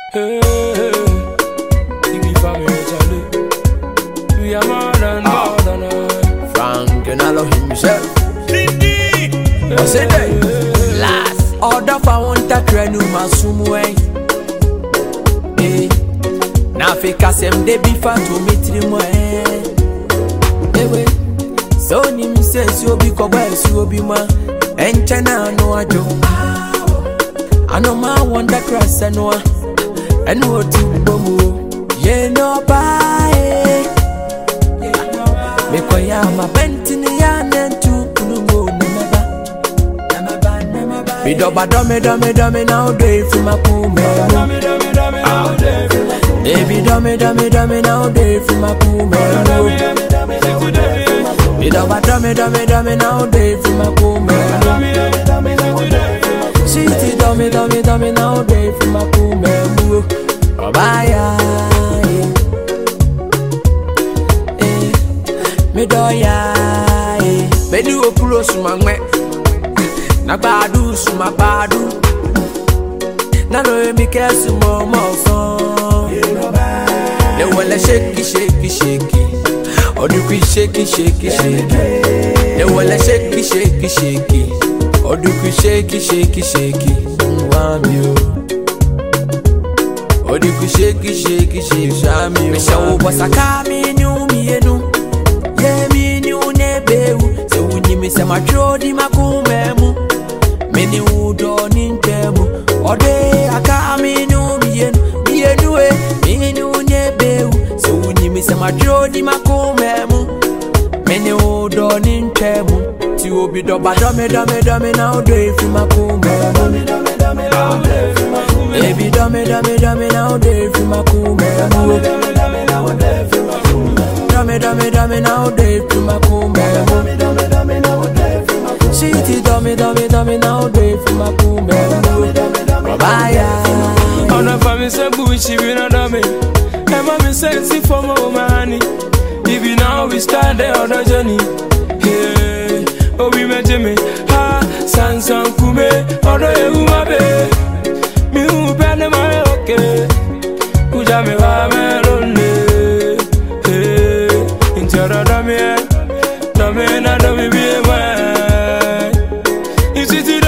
Hey, TV family, Charlie. We are more than Frank and all of himself. What's it day? Last order for one takrenu masumwe. Eh, na fika sem de bifa to mitri mo ewe. So ni mi se si obi ko ba si obi ma. Enchana no ajo. Ano ma wonder cross anwa. And what to bomu. Ye no bye. Me koya ma bentini ya nentu kunumo nemeba. Me do me now day for my kume. Baby do me now day for my kume. Me do me now day for my kume. Sweetie do me now day for my kume. Bye. Me do ya, me do a pulo sumangwe, na badu suma badu, na no me care sumo mo fun. Le wala shake, or do we shake? Le wala shake, or do we shake? Wamio, or do we shake? Shami, me show was a kami new me enu. Yeah, me ni unebeu. Se unimi se matrodi makumemu. Meni udo nintemu. Ode akami nu mienu e. Me ni unebeu. Se unimi se matrodi makumemu. Meni udo nintemu. Ti obi do ba do me now do it for makumemu. Baby do me now do it for makumemu. Dame now day for my kumbe. Sweetie dame now day for my kumbe. Bye. On a family say bushi we not dame. And mommy says if for more money. Even now we start the other journey. Hey, oh we met me. Ha, san kume. Odo e umabe. Mi upende my okay. Kuja me wa me lonely. Dame be mine. Is it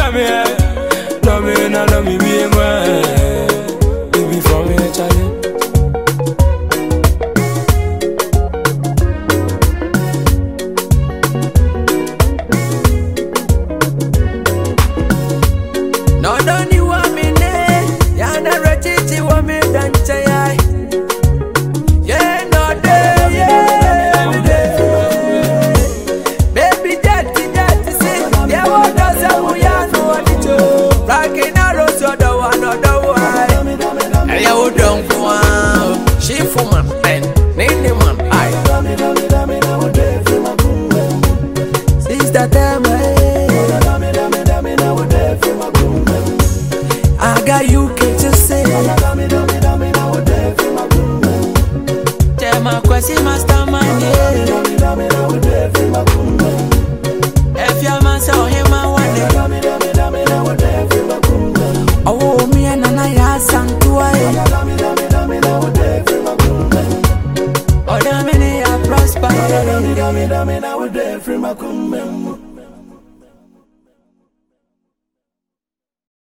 dame be mine. Baby for me, Charlie. No, don't you want me there? Yana Rachichi want me dance. Yeah, no day, yeah. She for man and name man I. Since that time I got UK to say. Tell my question master.